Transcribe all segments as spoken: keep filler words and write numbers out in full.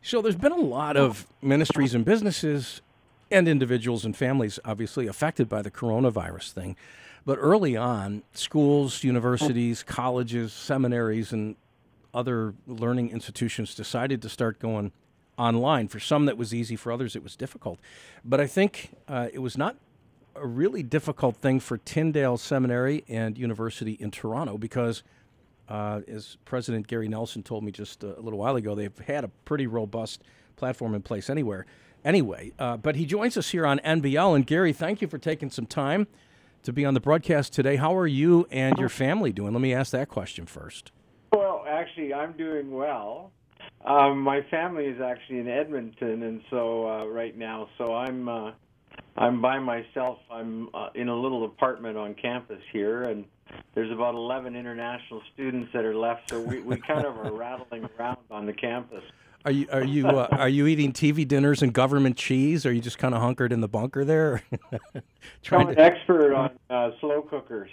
So there's been a lot of ministries and businesses and individuals and families obviously affected by the coronavirus thing. But early on, schools, universities, colleges, seminaries, and other learning institutions decided to start going online. For some, that was easy. For others, it was difficult. But I think uh, it was not a really difficult thing for Tyndale Seminary and University in Toronto because, uh, as President Gary Nelson told me just a little while ago, they've had a pretty robust platform in place anywhere. Anyway, uh, but he joins us here on N B L. And Gary, thank you for taking some time to be on the broadcast today. How are you and your family doing? Let me ask that question first. Well, actually, I'm doing well. Um, my family is actually in Edmonton, and so uh, right now, so I'm uh, I'm by myself. I'm uh, in a little apartment on campus here, and there's about eleven international students that are left. So we, we kind of are rattling around on the campus. Are you are you uh, are you eating T V dinners and government cheese? Or are you just kind of hunkered in the bunker there? I'm an to... expert on uh, slow cookers.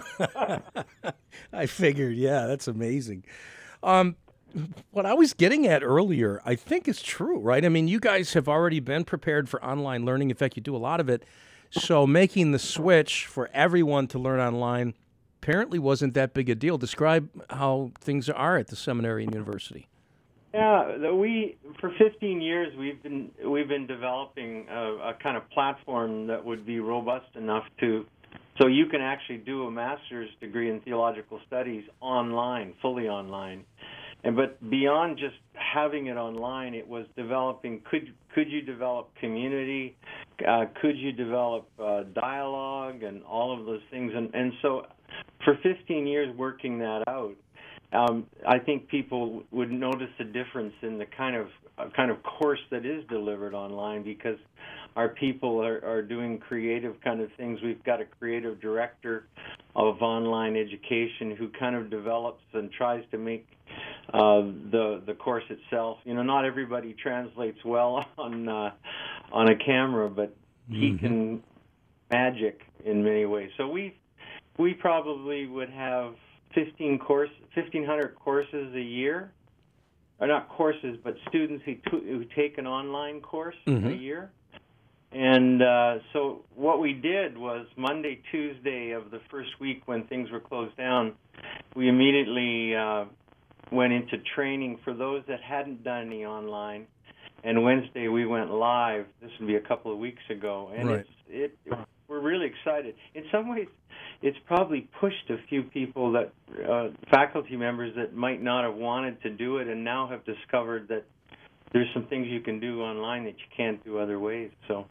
I figured, yeah, that's amazing. Um, what I was getting at earlier, I think is true, right? I mean, you guys have already been prepared for online learning. In fact, you do a lot of it. So making the switch for everyone to learn online apparently wasn't that big a deal. Describe how things are at the seminary and university. Yeah, we for fifteen years we've been we've been developing a, a kind of platform that would be robust enough to, so you can actually do a master's degree in theological studies online, fully online. And but beyond just having it online, it was developing. Could could you develop community? Uh, could you develop uh, dialogue and all of those things? And and so, for fifteen years working that out. Um, I think people would notice a difference in the kind of uh, kind of course that is delivered online because our people are, are doing creative kind of things. We've got a creative director of online education who kind of develops and tries to make uh, the the course itself. You know, not everybody translates well on uh, on a camera, but he mm-hmm. can magic in many ways. So we we probably would have fifteen course, fifteen hundred courses a year, or not courses, but students who, t- who take an online course mm-hmm. a year. And uh, so what we did was Monday, Tuesday of the first week when things were closed down, we immediately uh, went into training for those that hadn't done any online. And Wednesday we went live. This would be a couple of weeks ago, and right. it's, it, we're really excited. In some ways, it's probably pushed a few people, that uh, faculty members that might not have wanted to do it and now have discovered that there's some things you can do online that you can't do other ways. So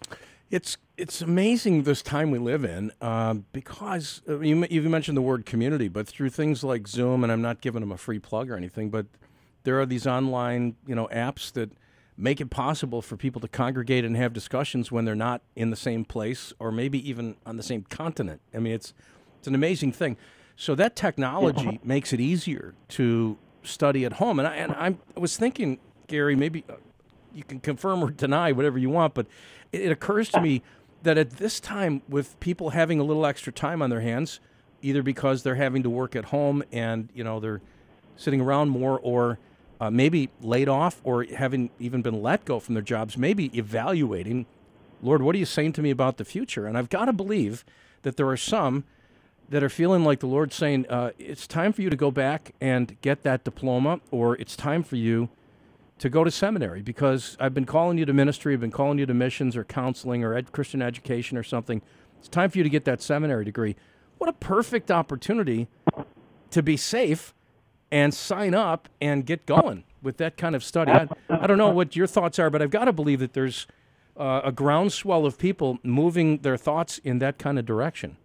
it's it's amazing this time we live in uh, because uh, you you mentioned the word community, but through things like Zoom, and I'm not giving them a free plug or anything, but there are these online you know apps that make it possible for people to congregate and have discussions when they're not in the same place or maybe even on the same continent. I mean, it's it's an amazing thing. So that technology makes it easier to study at home. And I, and I'm, I was thinking, Gary, maybe you can confirm or deny whatever you want, but it, it occurs to me that at this time, with people having a little extra time on their hands, either because they're having to work at home and you know they're sitting around more, or Uh, maybe laid off or having even been let go from their jobs, maybe evaluating, Lord, what are you saying to me about the future? And I've got to believe that there are some that are feeling like the Lord's saying, uh, it's time for you to go back and get that diploma, or it's time for you to go to seminary, because I've been calling you to ministry, I've been calling you to missions or counseling or ed- Christian education or something. It's time for you to get that seminary degree. What a perfect opportunity to be safe and sign up and get going with that kind of study. I, I don't know what your thoughts are, but I've got to believe that there's uh, a groundswell of people moving their thoughts in that kind of direction.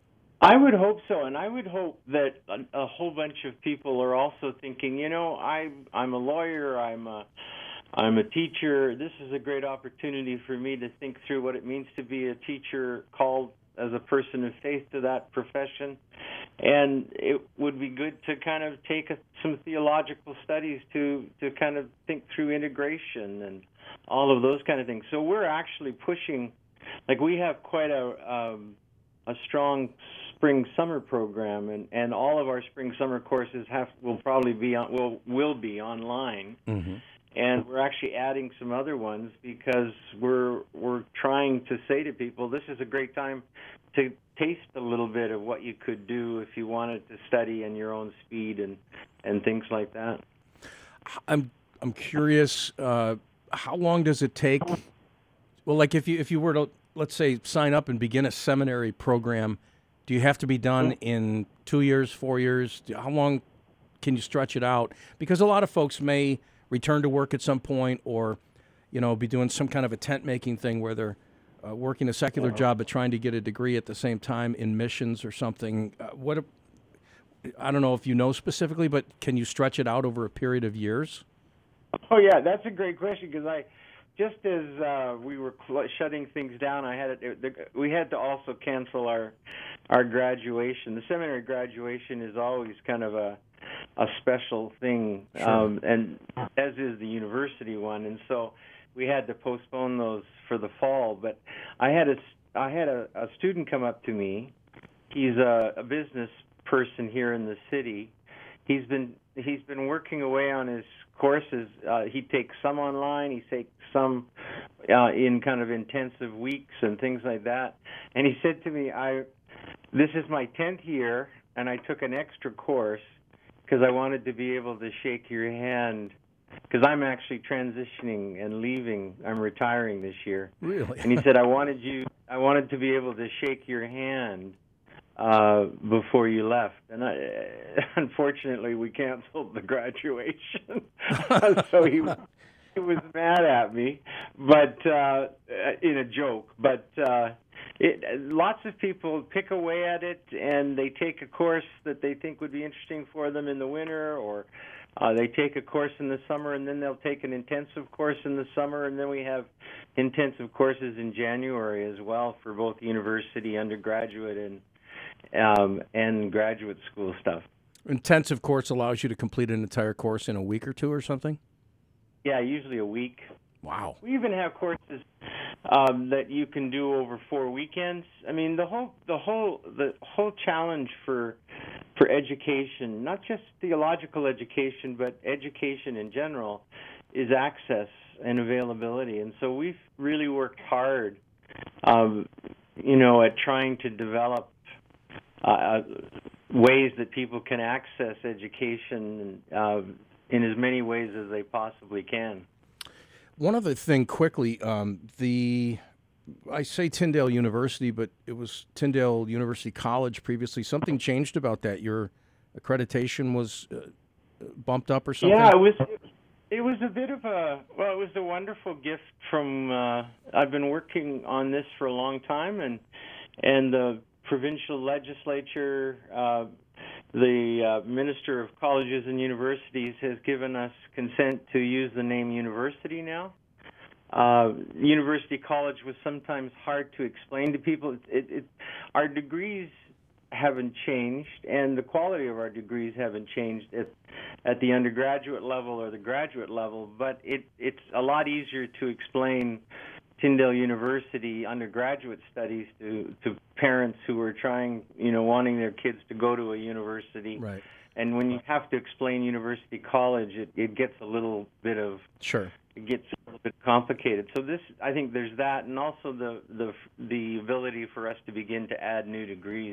I would hope so, and I would hope that a, a whole bunch of people are also thinking, you know, I, I'm a lawyer, I'm a, I'm a teacher. This is a great opportunity for me to think through what it means to be a teacher called as a person of faith to that profession. And it would be good to kind of take a, some theological studies to, to kind of think through integration and all of those kind of things. So we're actually pushing, like we have quite a um, a strong spring-summer program, and, and all of our spring-summer courses have will probably be on, will will be online. Mm-hmm. and we're actually adding some other ones because we're we're trying to say to people, this is a great time to taste a little bit of what you could do if you wanted to study in your own speed and, and things like that. I'm I'm curious. Uh, how long does it take? Well, like if you if you were to, let's say, sign up and begin a seminary program, do you have to be done in two years, four years? How long can you stretch it out? Because a lot of folks may return to work at some point, or you know, be doing some kind of a tent making thing where they're uh, working a secular job but trying to get a degree at the same time in missions or something. Uh, what? I don't know if you know specifically, but can you stretch it out over a period of years? Oh yeah, that's a great question because I. Just as uh, we were cl- shutting things down, I had it, the, we had to also cancel our our graduation. The seminary graduation is always kind of a a special thing, Sure. um, and as is the university one. And so we had to postpone those for the fall. But I had a I had a, a student come up to me. He's a, a business person here in the city. He's been he's been working away on his courses. Uh, he takes some online. He takes some uh, in kind of intensive weeks and things like that. And he said to me, "I this is my tenth year, and I took an extra course because I wanted to be able to shake your hand because I'm actually transitioning and leaving. I'm retiring this year." Really? And he said, "I wanted you. I wanted to be able to shake your hand." Uh, before you left, and I, unfortunately we canceled the graduation, so he he was mad at me, but uh, in a joke. But uh, it, lots of people pick away at it, and they take a course that they think would be interesting for them in the winter, or uh, they take a course in the summer, and then they'll take an intensive course in the summer, and then we have intensive courses in January as well for both university, undergraduate, and Um, and graduate school stuff. Intensive course allows you to complete an entire course in a week or two or something? Yeah, usually a week. Wow. We even have courses um, that you can do over four weekends. I mean, the whole the whole the whole challenge for for education, not just theological education, but education in general, is access and availability. And so we've really worked hard, um, you know, at trying to develop Uh, ways that people can access education uh, in as many ways as they possibly can. One other thing quickly, um, the I say Tyndale University, but it was Tyndale University College previously. Something changed about that. Your accreditation was uh, bumped up or something? Yeah, it was it was a bit of a, well, it was a wonderful gift from, uh, I've been working on this for a long time, and and the provincial legislature, uh, the uh, Minister of Colleges and Universities has given us consent to use the name university now. Uh, university college was sometimes hard to explain to people. It, it, it, our degrees haven't changed, and the quality of our degrees haven't changed at, at the undergraduate level or the graduate level, but it, it's a lot easier to explain Tyndale University undergraduate studies to, to parents who are trying, you know, wanting their kids to go to a university. Right. And when you have to explain university college, it, it gets a little bit of, Sure. it gets a little bit complicated. So this, I think there's that, and also the, the, the ability for us to begin to add new degrees.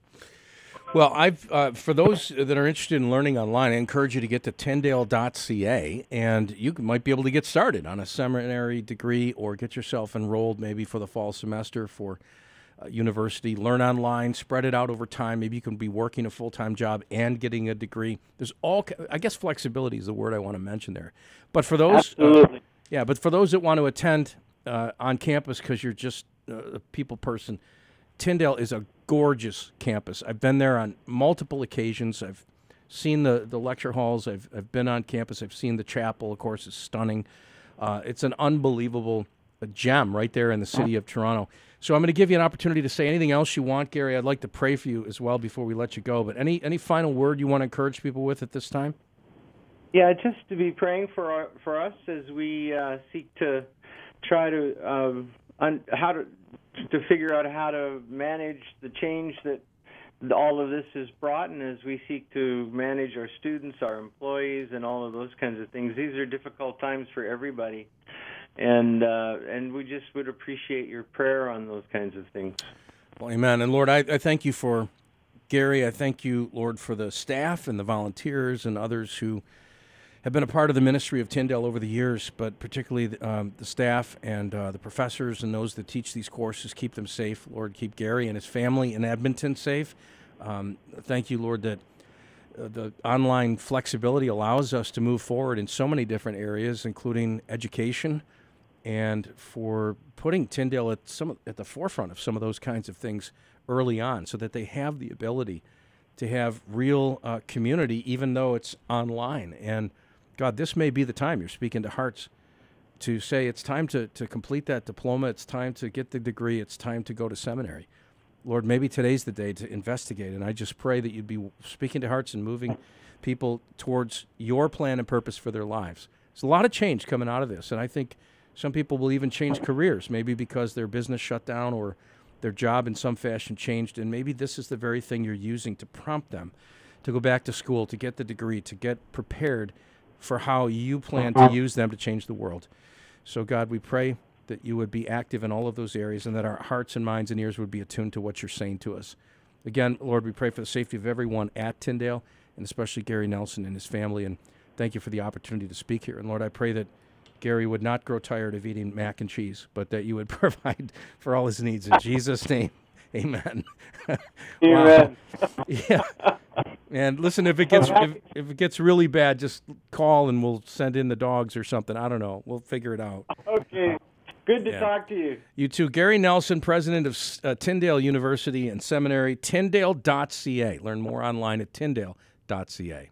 Well, I've uh, for those that are interested in learning online, I encourage you to get to tyndale dot c a, and you might be able to get started on a seminary degree or get yourself enrolled maybe for the fall semester for uh, university. Learn online, spread it out over time. Maybe you can be working a full-time job and getting a degree. There's all, I guess flexibility is the word I want to mention there. But for those, Absolutely. Uh, yeah, but for those that want to attend uh, on campus because you're just uh, a people person, Tyndale is a gorgeous campus. I've been there on multiple occasions. I've seen the, the lecture halls. I've I've been on campus. I've seen the chapel. Of course, it's stunning. Uh, it's an unbelievable gem right there in the city of Toronto. So I'm going to give you an opportunity to say anything else you want, Gary. I'd like to pray for you as well before we let you go. But any any final word you want to encourage people with at this time? Yeah, just to be praying for our, for us as we uh, seek to try to um, un, how to to figure out how to manage the change that all of this is brought, and as we seek to manage our students, our employees, and all of those kinds of things. These are difficult times for everybody, and uh, and we just would appreciate your prayer on those kinds of things. Well, amen. And Lord, I, I thank you for Gary. I thank you, Lord, for the staff and the volunteers and others who have been a part of the ministry of Tyndale over the years, but particularly the, um, the staff and uh, the professors and those that teach these courses. Keep them safe. Lord, keep Gary and his family in Edmonton safe. Um, thank you, Lord, that uh, the online flexibility allows us to move forward in so many different areas, including education, and for putting Tyndale at some at the forefront of some of those kinds of things early on, so that they have the ability to have real uh, community, even though it's online. And God, this may be the time. You're speaking to hearts to say it's time to, to complete that diploma. It's time to get the degree. It's time to go to seminary. Lord, maybe today's the day to investigate. And I just pray that you'd be speaking to hearts and moving people towards your plan and purpose for their lives. There's a lot of change coming out of this. And I think some people will even change careers, maybe because their business shut down or their job in some fashion changed. And maybe this is the very thing you're using to prompt them to go back to school, to get the degree, to get prepared for how you plan to use them to change the world. So, God, we pray that you would be active in all of those areas and that our hearts and minds and ears would be attuned to what you're saying to us. Again, Lord, we pray for the safety of everyone at Tyndale, and especially Gary Nelson and his family, and thank you for the opportunity to speak here. And, Lord, I pray that Gary would not grow tired of eating mac and cheese, but that you would provide for all his needs. In Jesus' name, amen. Amen. Yeah. And listen, if it gets if, if it gets really bad, just call and we'll send in the dogs or something. I don't know. We'll figure it out. Okay. Good to Yeah. talk to you. You too. Gary Nelson, president of uh, Tyndale University and Seminary, tyndale dot c a. Learn more online at tyndale dot c a.